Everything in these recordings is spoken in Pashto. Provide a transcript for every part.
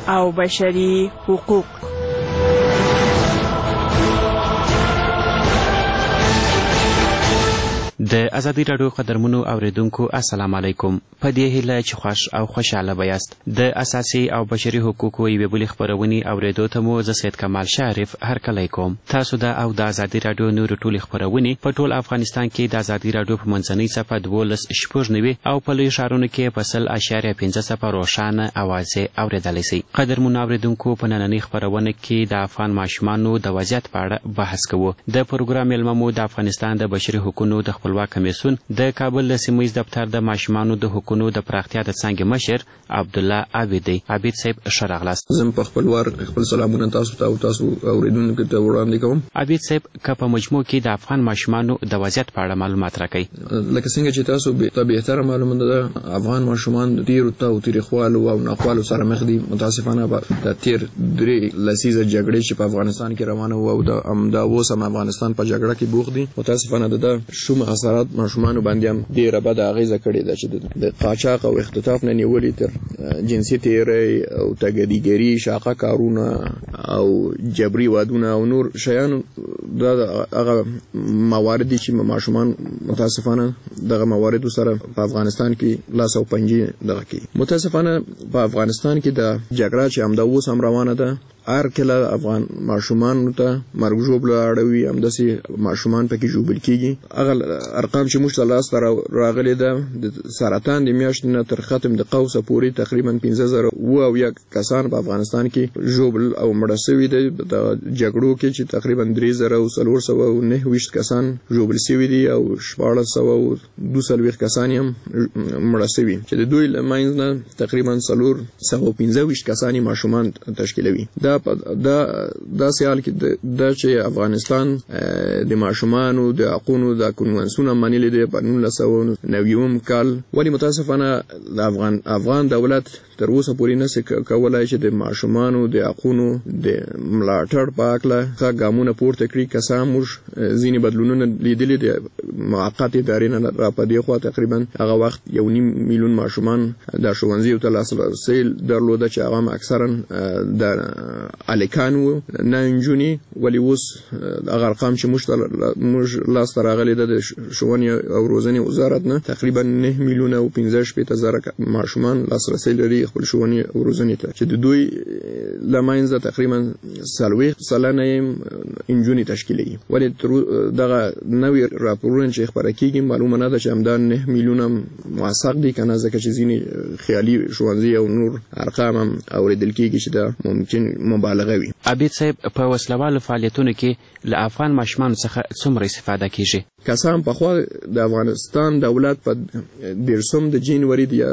او بشري حقوق. د ازادي راډیو قدرمنو اوریدونکو السلام علیکم. په دې هیله چې خوښ او خوشاله بیاست. د اساسي او بشري حقوقو یوې بلې خپرونې اوریدو ته مو زه سید کمال شریف هرکلی کوم. تاسو او د ازادي راډیو نورې ټولې خپرونې په ټول افغانستان کې د ازادي راډیو په منځنۍ صفحه 12.9 او په لویو ښارونو کې په 100.5 روښانه اوازې اوریدلی شئ. قدرمنو اوریدونکو، په نننۍ خپرونه کې د افغان ماشومانو د وضعیت په اړه بحث کوو. د پروګرام میلمه مو د افغانستان د بشري حقوقو د خپلواک کمیسیون د کابل د سیمه‌ییز دفتر د ماشومانو د حقوقو د پراختیا د څانګې مشر عبدالله عابد دی. عابد صاحب ښه راغلاست. زه په خپل وار خپل سلامونه تاسو ته او تاسو اوریدونکو ته وړاندې کوم. عابد صاحب، که په مجموع کې د افغان ماشومانو د وضعیت په اړه معلومات راکړئ. لکه څنګه چې تاسو ته بهتره معلومه ده، افغان ماشومان د ډېرو تاوتریخوالو او ناخوالو سره مخ دي. متاسفانه د تیر 3 لسیزه جګړې چې په افغانستان کې روانه وه او دا اوس هم افغانستان په جګړه کې بوخت دي، متاسفانه د شوم اثرات ماشومانو باندې هم ډېره بده اغېزه کړې ده چې د قاچاق او اختطاف نه نیولې تر جنسي تیری او تګدیګري، شاقه کارونه او جبري وادونه او نور شیان، دا هغه موارد دي چې ماشومان متاسفانه دغه مواردو سره په افغانستان کې لاس او پنجې دغه کوي. متاسفانه په افغانستان کې د جګړه چې همدا اوس هم روانه ده، هر کله افغان ماشومان ته مرګ ژوبله اړوي، همداسې ماشومان پکې ژوبل کېږي. هغه ارقام چې موږ ته لاسته راغلي ده، د سرطان د میاشتې نه تر ختم د قوسه پورې تقریبا 15,000 کسان په افغانستان کې ژوبل او مړه سوي دي. د جګړو کې چې تقریبا 3,429 کسان ژوبل سوي دي او 1,622 کسان هم مړه سوي، چې د دوی له منځ نه تقریبا 415 کسان ماشومان تشکیلوي. دا سیال کې دا چې افغانستان د ماشومانو د حقوقو د کنوانسیون منلې دی په 1990 کال، ولی متاسفانه د افغان دولت تر اوسه پورې نشي کولای چې د ماشومانو د حقوقو د ملاتړ په اړه ښه ګامونه پورته کړي. که څه هم موږ ځینې بدلونونه لیدلي دي، موقت ادارې نه را په دې خوا تقریبا هغه وخت 1.5 میلیون ماشومان د ښوونځیو ته لاسرسی درلوده چې هغه اکثرا د الکان وو، نه نجونې. ولی اوس هغه ارقام چې موږ لاسته راغلي ده د ښوونې او روزنې وزارت نه، تقریبا 9 میلیونه او 15,000 ماشومان لاسرسی لري خپل ښوونې او روزنې ته، چې د دوی له منځه تقریبا 40 سلنه نجونې تشکیلوي. ولی دغه نوې راپورونه چې خپاره کېږي معلومه نه ده چې همدا 9 میلیونه موثق دي که نه، ځکه چې ځینې خیالي ښوونځي او نور ارقام هم اوریدل کېږي چې دا ممکن مبالغه وي. عابد صاحب، په وسلوالو فعالیتونو کې له افغان ماشومانو څخه څومره استفاده کیږي؟ که څه هم پخوا د افغانستان دولت په 10 جنوري د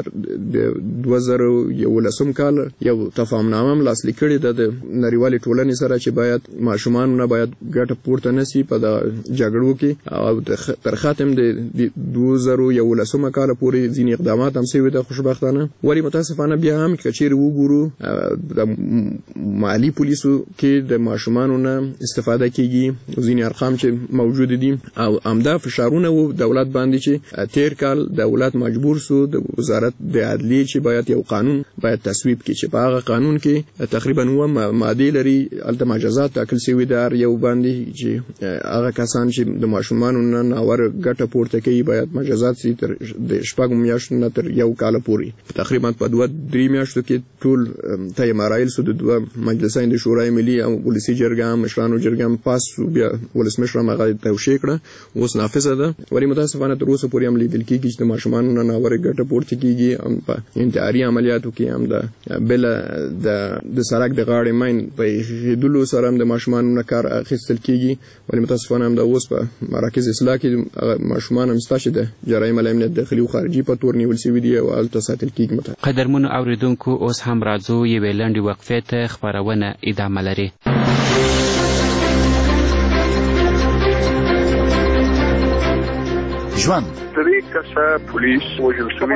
2011 کال یو تفاهمنامه هم لاسلیک کړې ده د نړیوالې ټولنې سره چې باید ماشومانو نه باید ګټه پورته نشي په د جګړو کې، او تر ختم د 2011 کال پورې ځینې اقدامات هم شوي ده خوشبختانه. ولی متاسفانه بیا هم که چیرې وګورو د مالی پولیسو کې د ماشومانو نه استفاده کیږي، ځینې ارقام چې موجود دي، او همدا فشارونه و دولت باندې چې تیر کال دولت مجبور سو د وزارت د عدلیې چې باید یو قانون باید تصویب کړي چې په هغه قانون کې تقریبا 9 ماده لري، البته مجازات ټاکل شوي دي یو باندې چې هغه کسان چې د ماشومانو نه ناوړه ګټه پورته کوي باید مجازات شي تر د 6 میاشتو نه تر 1 کال پورې. تقریبا په 2-3 میاشتو کې ټول ته مراحل سو د 2 مجلسین د شورای ملي او ولسی جرګه مشرانو جرګه پاس بیا ولسمشر مغه توشیح کړه، اوس نافذه ده. ولی متاسفانه تر اوسه پورې هم لیدل کېږي چې د ماشومانو نه ناوړه ګټه پورته کیږي. هم په انتحاري عملیاتو کې هم بل د سړک د غاړې ماین په هدلو سره هم د ماشومانو نه کار اخیستل کیږي. ولی متاسفانه هم د اوس په مراکز اصلاح کې ماشومان هم ستاسو د جرایم امنیت داخلي او خارجي په تور نیول شوي دي او الته ساتل کیږي. قدرمنو اوریدونکو، اوس هم راځو یوې لنډې وقفې ته، خپرونه ادامه لري. ژوند 3 کسه پولیس وژل شوي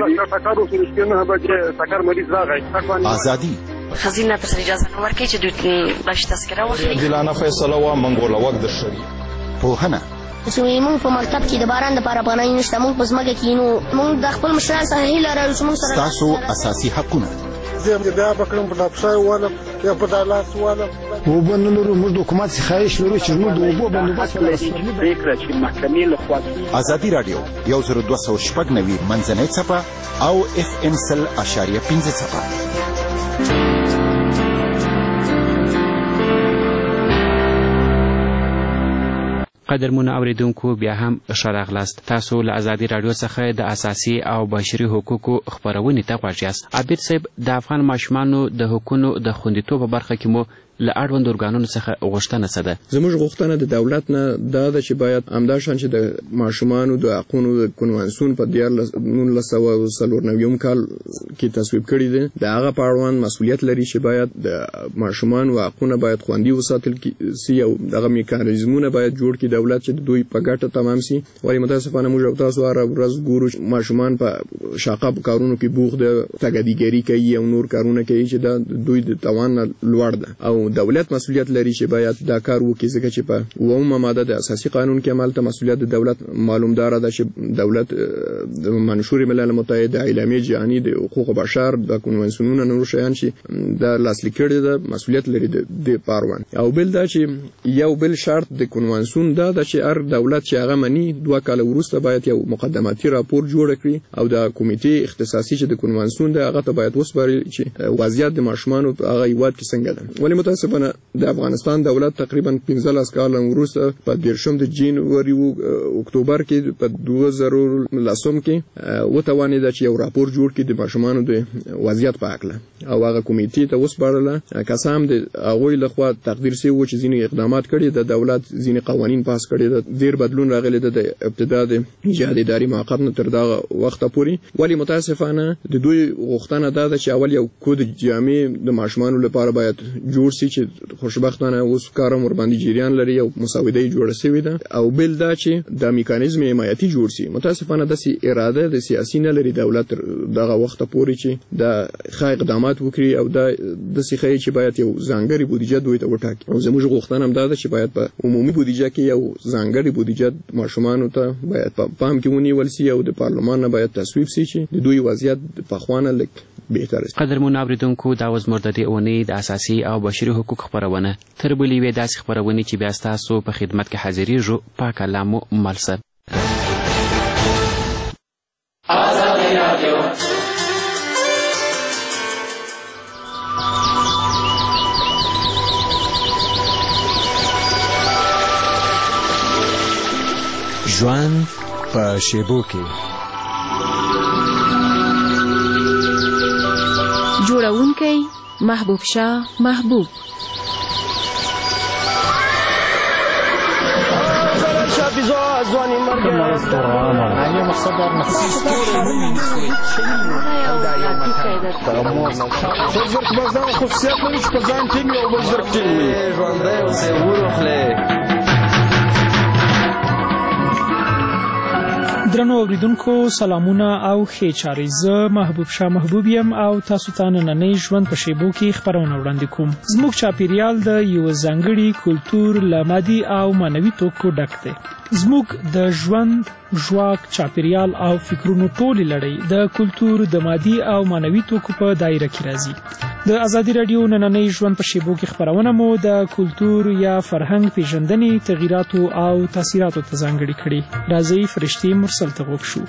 دي. ازادي خزینه پر اجازه نه ورکړي چې دوی باش تذکره واخلي. دلانه فیصله وا منګوله وخت د شری پوهنه چې موږ په مکتب کې د باران لپاره پناه نشته، موږ په ځمکه کې نو موږ د خپل مشران سره هیله لرو چې موږ سره تاسو اساسي حقونه زم بیا بکرم په افسای والا یا په دالاس والا وبن نور موږ د حکومت خواهش لرو چې موږ د وبو بندوبست فکر چې محکمې له خوا ازادي رادیو 1290 منځنۍ څپه او FM 100.5 څپه. قدرمن اوریدونکو بیا هم ښه راغلاست. تاسو له ازادي رادیو څخه د اساسي او بشري حقوقو خپرونې ته غوږ یاست. عابد صاحب، د افغان ماشومانو د حقوقو د خوندیتوب په برخه کې مو له اړوند ارګانونو څخه غوښتنه څه ده؟ زموږ غوښتنه د دولت نه دا ده چې باید همداشان چې د ماشومانو د حقوقو د کنوانسیون په 1994 کال کې تصویب کړی دی، د هغه په اړوند مسؤلیت لري چې باید د ماشومانو حقوقونه باید خوندي وساتل شي او دغه میکانیزمونه باید جوړ کړي دولت چې دوی په ګټه تمام شي. ولی متاسفانه موږ او تاسو هر ورځ ګورو ماشومان په شاقه کارونو کې بوخ ده، تګدیګری کوي او نور کارونه کوي چې دا دوی د توان لوړ ده او دولت مسؤلیت لري چې باید دا کار وکړي، ځکه چې په اومه ماده د اساسي قانون کې عمل ته مسؤلیت د دولت معلوم دار ده چې دولت د منشور ملل متحد، اعلامیه جهانی د حقوق بشر، د کنوانسیونونو نور شیان چې د لاسلیک کړي ده مسؤلیت لري د پاروان. او بل دا چې یو بل شرط د کنوانسیون دا ده چې هر دولت چې هغه مني 2 کال وروسته باید یو مقدماتي راپور جوړ کړي او د کمیټې اختصاصي چې د کنوانسیون ده هغه ته باید وسپاري چې وضعیت د ماشومانو په هغه هیواد کې څنګه ده. ولی متاسفانه د افغانستان دولت تقریبا 15 کال وروسته په 10 د جنوري او اکتوبر کې په 2010 کې وتوانید چې یو راپور جوړ کړي د ماشومانو د وضعیت په اړه او هغه کمیټې ته وسپارله. قسم د هغوی لخوا تقدیر شوی و چې ځینې اقدامات کړي، د دولت ځینې قوانین پاس کړي، د ډیر بدلون راغلی د ابتدا د ایجاد اداري معقب نه تر دغه وخته پورې. ولی متاسفانه د دوی غوښتنه ده چې اول یو کود جامع د ماشومانو لپاره باید جوړ شي چې خوشبختانه اوس کارم ور باندې جریان لري او مساوده جوړه شوې ده. او بل دا چې د میکانیزم حمایتي جوړ شي. متاسفانه د اراده د سیاسي نه لري دولت دغه وخت پورې چې د ښه اقدامات وکړي او د سیخه چې باید یو ځانګړي بودیجه دوی ته وټاکي. او زموږ غوښتنه هم ده چې باید په عمومي بودیجه کې یو ځانګړي بودیجه ماشومانو ته باید په پام کې ونیول شي او د پارلمان نه باید تصویب شي چې د دوی وضعیت په خوانه لک بهتر است. قدرمن اوریدونکو، دا وز مرددي اونۍ د اساسي او بشري حقوق خبرونه تر بلې وې داسې خبرونه چې بیا ستاسو په خدمت کې حاضرېږو. پاک الله مو ملسه. ازادي رادیو ژوند په شیبو کې. جوړونکی محبوب شاه محبوب. درنو اوریدونکو سلامونه او ښې چارې. زه محبوب شاه محبوب یم او تاسو ته نننۍ ژوند په شیبو کې خبرونه وړاندې کوم. زموږ چاپیریال د یو ځانګړي کلتور له مادي او معنوي توکو ډک دی. زموږ د ژوند ژواک، چاپیریال او فکرونو ټولې لړۍ د کلتور د مادي او معنوي توکو په دایره کې راځي. د ازادي رادیو نننۍ ژوند په شیبو کې خبرونه مو د کلتور یا فرهنګ پیژندنې، تغییراتو او تاثیراتو ته ځانګړي کړي. راځئ فرشتي مرسل ته غوږ شو.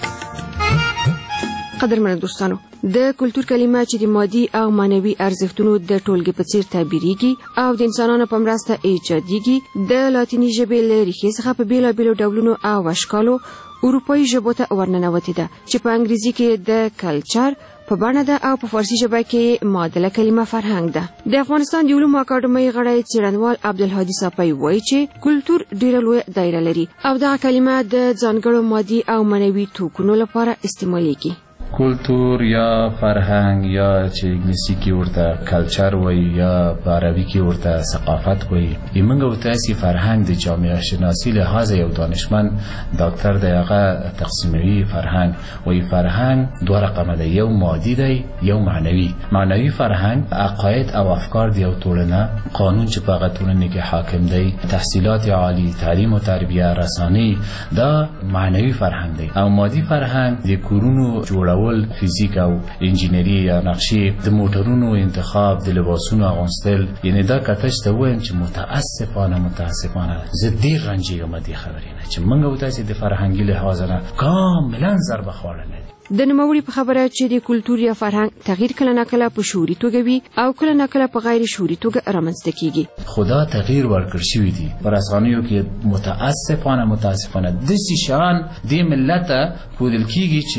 قدرمن دوستانو، د کلتور کلمه چې د مادي او معنوي ارزښتونو د ټولګې په څیر تعبیریږي او د انسانانو په مرسته ایجادیږي، د لاتینی ژبې له ریښې څخه په بیلابیلو ډولونو او اشکالو اروپایي ژبو ته ورننوتې ده چې په انګریزي کې د کلچر په بڼه ده او په فارسي ژبه کې معادله کلمه فرهنګ ده. د افغانستان د علومو اکاډمۍ غړی څېړنوال عبدالهادي صافی وایي چې کلتور ډېره لویه دایره لري او دغه کلمه د ځانګړو مادي او معنوي توکونو لپاره استعمالیږي. کلتور یا فرهنگ یا چې انګلیسي کې ورته کلچر وایي یا په عربي کې ورته ثقافت وایي. موږ او تاسو فرهنګ د جامعه شناسی لحاظ یو دانشمند ډاکټر دغه تقسیموي فرهنګ وایي. فرهنګ دوه رقمه ده، یو مادي دی یو معنوي. معنوي فرهنګ عقاید او افکار دی او ټولنه قانون چې په هغه ټولنه کې حاکم دی، تحصیلات عالی، تعلیم او تربیه، رسانه‌ای، دا معنوي فرهنګ دی. او مادي فرهنګ د کورونو جوړول جوړول، فیزیک او انجینری یا نقشې، د موټرونو انتخاب، د لباسونو اغوستل، یعنی دا کتش ته وایم چې متاسفانه زه ډېر رنجېږم دې خبرې نه چې موږ او تاسې د فرهنګي لحاظ نه کاملا ضربه خوړلې ده. د نوموړي په خبره چې د کلتور یا فرهنګ تغییر کله ناکله په شعوري توګه وي او کله ناکله په غیر شعوري توګه رامنځته کیږي. خدا تغییر ورکړ شوی دي په رسنیو کې متاسفانه داسې شیان دې ملت ته ښودل کیږي چې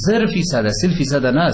0% نه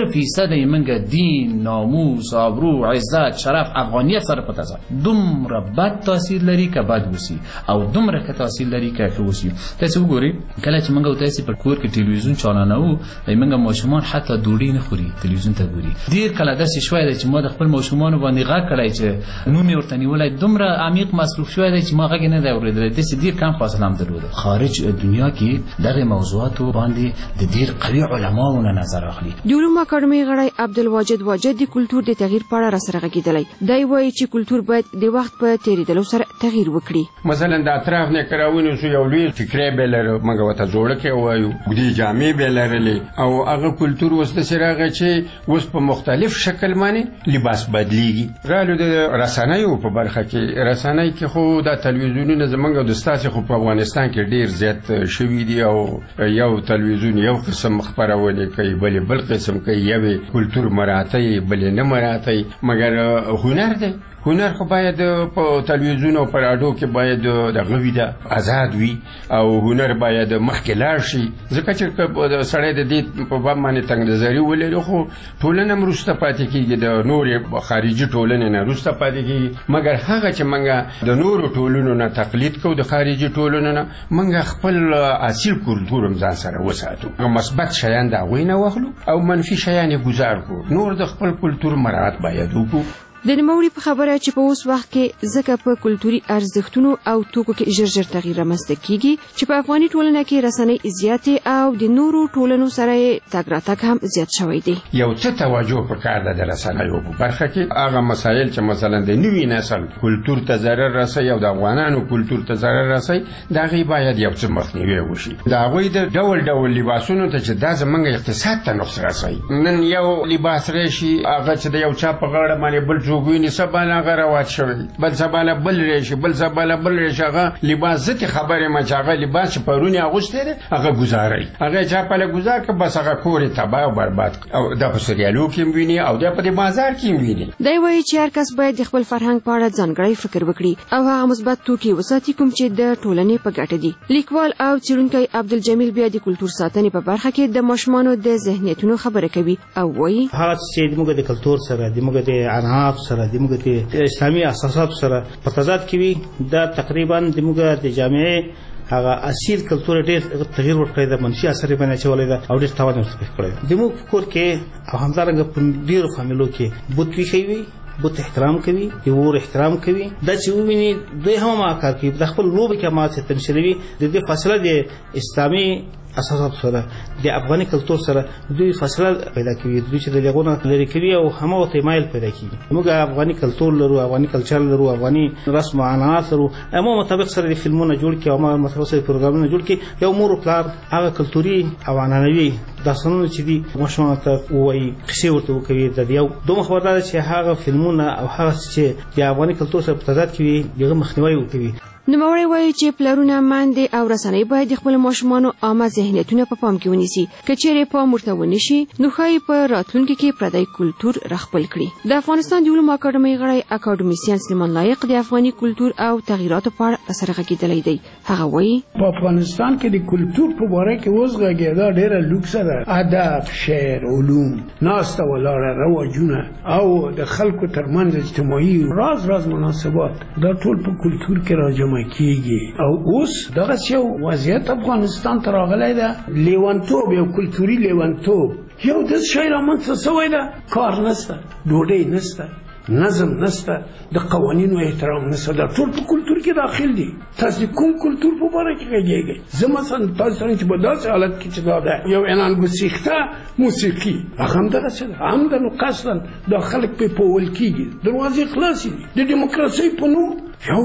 0% یې موږ دین، ناموس، آبرو، عزت، شرف، افغانیت سره په تضاد دومره بد تاثیر لري که بد وسی او دومره که تاثیر لري که ښه وسی. تاسو وګورئ کله چې موږ او تاسو په کور کې ټلویزیون چالانو ایمنګ ماشومان حتی ډوډۍ نه خوري، تلویزیون ته ګوري. ډیر کله داسې شوی دی چې ما د خپل ماشومانو باندې غږ کړی چې نوم یې ورته نیولی، دومره عمیق مصروف شوی دی چې ما غږ یې نه دی اورېدلی. داسې ډېر کم فاصله هم درلوده. خارج دنیا کې دغې موضوعاتو باندې د ډېر قوي علماو نه نظر اخلي. د علومو اکاډمۍ غړی عبدالواجد واجد د کلتور د تغییر په اړه راسره غږېدلی. دی وایي چې کلتور باید د وخت په تېرېدلو سره تغییر وکړي. مثلا د اطراف نه که راونیسو یو لوی فکری به لرو، موږ ورته زوړکې وایو، اوږدې جامې به لرلې او هغه کلتور اوس داسې راغی چې اوس په مختلف شکل باندې لباس بدلیږي. رالو د رسنیو په برخه کې، رسنۍ کې خو دا تلویزیونونه زموږ او د ستاسې خو په افغانستان کې ډېر زیات شوي دي او یو تلویزیون یو قسم خپرونې کوي، بلې بل قسم کوي، یوې کلتور مراعتوي بلې نه مراعتوي. مګر هنر دی، هنر خو باید په تلویزیون او په راډیو کې باید دغه وي، ده آزاد وي او هنر باید مخکې لاړ شي. ځکه چې سړی د دې په باب باندې تنګ نظري ولري خو ټولنه هم وروسته پاتې کېږي، د نورې خارجي ټولنې نه وروسته پاتې کېږي. مګر هغه چې موږ د نورو ټولنو نه تقلید کوو، د خارجي ټولنو نه، موږ خپل اصیل کلتور هم ځان سره وساتو. مثبت شیان د هغوی نه واخلو او منفي شیان یې ګزار کړو. نور د خپل کلتور مراعات باید وکړو. د نوموړي په خبره چې په اوس وخت کې ځکه په کلتوري ارزښتونو او توکو کې ژر تغییر رامنځته کیږي چې په افغاني ټولنه کې رسنۍ زیاتې او د نورو ټولنو سره تګ راتګ هم زیات شوی دی. یو څه توجه پکار ده د رسنیو په برخه کې، هغه مسایل چې مثلا د نوي نسل کلتور ته ضرر رسوي او د افغانانو کلتور ته ضرر رسوي، د هغې باید یو څه مخنیوی وشي. د هغوی د ډول لباسونو ته چې دا زموږ اقتصاد ته نقص رسوي. نن یو لباس راشي هغه چې د یو چا په غاړه باندې بل جوګوینې سبا نه هغه روات شوی، بل سبا نه بل راشي، بل سبا نه بل راشي. هغه لباس ځکه خبرې ما چې هغه لباس چې پرون یې اغوستی دی هغه ګزاروي، هغه چا په له ګزار که بس هغه کور یې تباه او برباد او دا په سریالو کې هم ویني او دا په دې بازار کې هم ویني. دی وایي چې هر کس باید د خپل فرهنګ په اړه ځانګړی فکر وکړي او هغه مثبت توکي وساتي کوم چې د ټولنې په ګټه دي. لیکوال او څېړونکی عبدالجمیل بیا د کلتور ساتنې په برخه کې د ماشومانو د ذهنیتونو خبره کوي او وایي هغه چې موږ د کلتور سره، د موږ د عناف سره، د موږ د اسلامي اساسات سره په تضاد کې وي، دا تقریبا د موږ د جامعې هغه اصیل کلتور ډېر تغییر ورکړی دی، منفي اثر یې باندې اچولی دی او ډېر تاوان یې ورته پېښ کړی دی. زموږ په کور کې او همدارنګه په ډېرو فامیلو کې بت ایښی وي، بت احترام کوي، د ور احترام کوي. دا چې وویني دوی هم هغه کار کوي، د خپل لوبې کې هماغسې تمثیلوي. د دې فاصله د اسلامي اساسات سره د افغاني کلتور سره دوی فاصله پیدا کوي، دوی چې د لغونه لري کوي او همغه ته مایل پیدا کوي. موږ افغاني کلتور لرو، افغاني کلچر لرو، افغاني رسم و عنعنات لرو، همو مطابق سره د فلمونه جوړ کړي او مطابق سره پروګرامونه جوړ کړي. یو مور او پلار هغه کلتوري او عنعنوي داستانونه چې دي ماشومان ته وایي، قصې ورته وکوي. د یو دومره خبردار چې هغه فلمونه او هغه چې د افغاني کلتور سره په تضاد کې وي هغه مخنیوی وکوي. نوموړی وایي چې پلرونه، میندې او رسنۍ باید د خپلو ماشومانو عامه ذهنیتونه په پام کې ونیسي. که چیرې پام ورته ونه شي نو ښایي په راتلونکي کې پردی کلتور راخپل کړي. د افغانستان د علومو اکاډمۍ غړی اکاډمیسین سلیمان لایق د افغاني کلتور او تغییراتو په اړه راسره غږېدلی دی. هغه وایي په افغانستان کې د کلتور په باره کې اوس غږېدا ډېره لوکسه ده. ادب، شعر، علوم، ناسته ولاړه، رواجونه او د خلکو ترمنځ اجتماعي راز مناسبات دا ټول په کلتور کې راجمع کیږي. او اوس دغه یو وضعیت افغانستان ته راغلی ده، لیونتوب، یو کلتوري لیونتوب، یو داسې شی رامنځته شوی ده، کار نشته، ډوډۍ نشته، نظم نشته، د قوانینو احترام نشته. دا ټول په کلتور کې داخل دي. تاسو کوم کلتور په باره کې غږیږئ؟ زه مثلا تاسو سره چې په داسې حالت کې چې دا ده یو اعلان ګسیخته موسیقي هغه هم دغسې ده، عمدن و قصدن دا خلک پرې پوول کېږي، دروازې خلاصې دي. د ډیموکراسۍ په نوم یو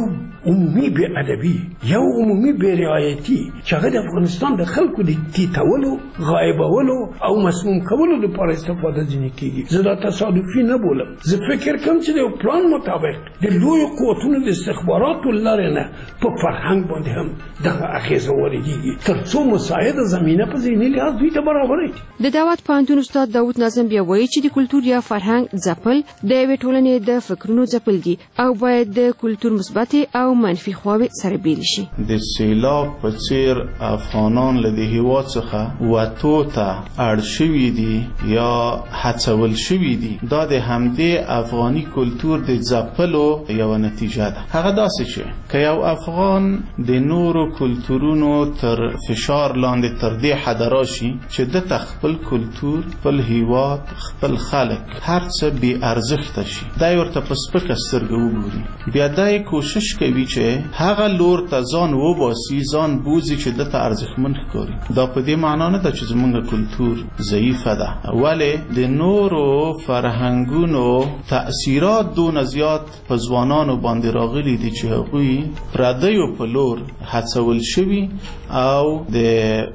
عمومي بې ادبي یو عمومي بې رعایتي چې هغه د افغانستان د خلکو د تیتولو غایبولو او مسموم کولو لپاره استفاده ځینې کېږي. زه دا تصادفي نه بولم. زه فکر کوم چې د یو پلان مطابق د لویو قوتونو د استخباراتو لارې نه په فرهنګ باندې هم دغه اغېزه ولیږي تر څو مساعده زمینه په ذهني لحاظ دوی ته برابره کړي. د دعوت پوهنتون استاد داود ناظم بیا وایي چې د کلتور یا فرهنګ ځپل د یوې ټولنې د فکرونو ځپل دي او باید د کلتور مثبت او منفي خواوې سره بیل شي. د سیلاب په څیر افغانان له دې هېواد څخه وتو ته اړ شوي دي یا هڅول شوي دي. دا د همدې افغاني کلتور د ځپلو یوه نتیجه ده. هغه داسې چې که یو افغان د نورو کلتورونو تر فشار لاندې تر دې حده راشي چې دته خپل کلتور، خپل هېواد، خپل خلک هر څه بې ارزښته شي، دا یې ورته په سپکه سترګه وګوري، بیا دا یې کوشش کوي چې هغه لور ته ځان وباسي، ځان بوځي چې دته ارزښتمن ښکاري. دا په دې معنا نه ده چې زموږ کلتور ضعیفه ده، ولې د نورو فرهنګونو تأثیرات دونه زیات په ځوانانو باندې راغلي دي چې هغوی پردیو په لور هڅول شوي او د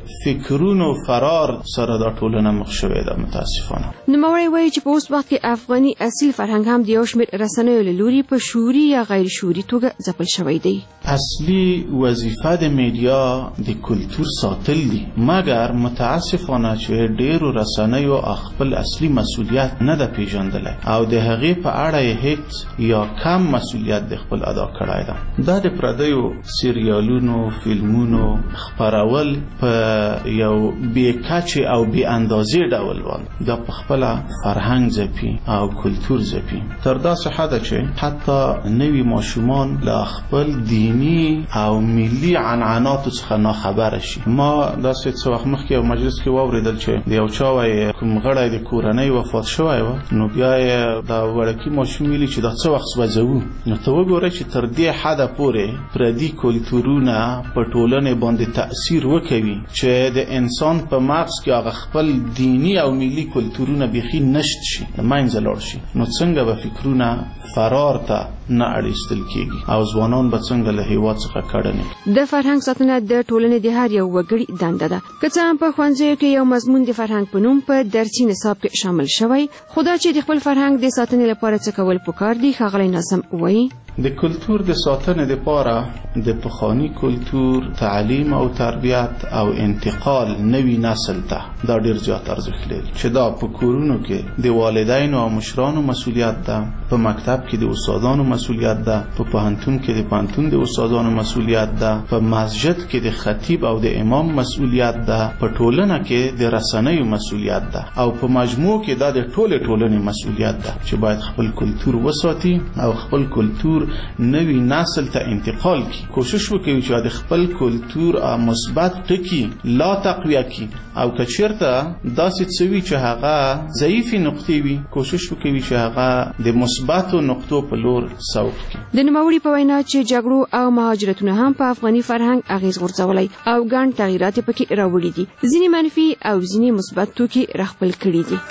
فکرونو فرار سره دا ټولنه مخ شوې ده متاسفانه. نوموړی وایي چې په اوس وخت کې افغاني اصیل فرهنګ هم د یو شمېر رسنیو له لوري په شعوري یا غیر شعوري توګه ځپل شوی دی. اصلي وظیفه د میډیا د کلتور ساتل دي، مګر متاسفانه چې ډیرو رسنیو خپل اصلي مسؤلیت نه ده پیژندلی او د هغې په اړه یې هیڅ یا کم مسؤلیت د خپل ادا کړی ده. دا د پردیو سریالونو، فلمونو خپرول په یو بې کچې او بې اندازې ډول باندې دا په خپله فرهنګ ځپي او کلتور ځپي تر داسې حده چې حتی نوي ماشومان له خپل دیني او ملي عنعناتو څخه ناخبره شي. ما داسې څه وخت مخکې یو مجلس کې واورېدل چې د یو چا وایي کوم غړی د کورنۍ وفات شوی وه، نو بیا یې دا وړکي ماشوم ویلي چې دا څه وخت سوځوو. نو ته وګورئ چې تر دې حده پورې پردي کلتورونه په ټولنې باندې تأثیر وکوي چې د انسان په مغز کې هغه خپل دیني او ملي کلتورونه بیخي نشت شي، له منځه لاړ شي. نو څنګه به فکرونه فرار ته نه اړیستل کېږي او ځوانان به څنګه له هېواد څخه کډنې کړي. د فرهنګ ساتنه د ټولنې د هر یو وګړي دنده ده. که څه هم په ښوونځیو کې یو مضمون د فرهنګ په نوم په درسي نصاب کې شامل شوی، خو دا چې د خپل فرهنګ د ساتنې لپاره څه کول پکار دي، ښاغلی ناظم وایي د کلتور د ساتنې لپاره د پخواني کلتور تعلیم او تربیت او انتقال نوي نسل ته دا ډیر زیات ارزښت لري چې دا په کورونو کې د والدینو او مشرانو مسؤلیت ده، په مکتب کې د استادانو مسؤلیت ده، په پوهنتون کې د پوهنتون د استادانو مسؤلیت ده، په مسجد کې د خطیب او د امام مسؤلیت ده، په ټولنه کې د رسنیو مسؤلیت ده او په مجموع کې دا د ټولې ټولنې مسؤلیت ده چې باید خپل کلتور وساتي او خپل کلتور نوی نسل ته انتقال کی. کوشش وکړي چې د خپل کلتور مثبت ټکي لا تقویه کی او که چیرته داسې څه وي چې هغه ضعیفې نقطې وي، کوشش وکړي چې هغه د مثبتو نقطو په لور سوق کړي. د نوموړي په وینا چې جګړو او مهاجرتونه هم په افغاني فرهنګ اغېز غورځولی او ګڼ تغییرات یې پکې راوړي دي، ځینې منفي او ځینې مثبت توکي راخپل کړي دي.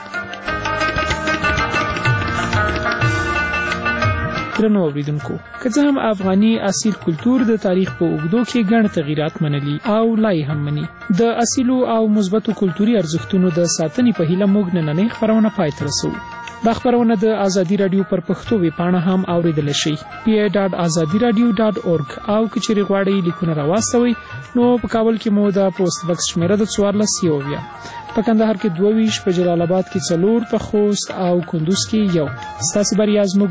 درنو اوریدونکو، که څه هم افغاني اصیل کلتور د تاریخ په اوږدو کې ګڼ تغییرات منلي او لا یې هم مني، د اصیلو او مثبتو کلتوري ارزښتونو د ساتنې په هیله موږ نننۍ خپرونه پای ته رسوو. دا خپرونه د ازادي راډیو پر پښتو ویبپاڼه هم اوریدلی شئ، pa.azadiradio.org، او که چیرې غواړئ لیکونه راواستوئ نو په کابل کې مو د پوسټ بکس شمېره د 14 په کندهار کې 22، په جلال آباد کې 4، په خوست او کندوز کې 1. ستاسې بریا زموږ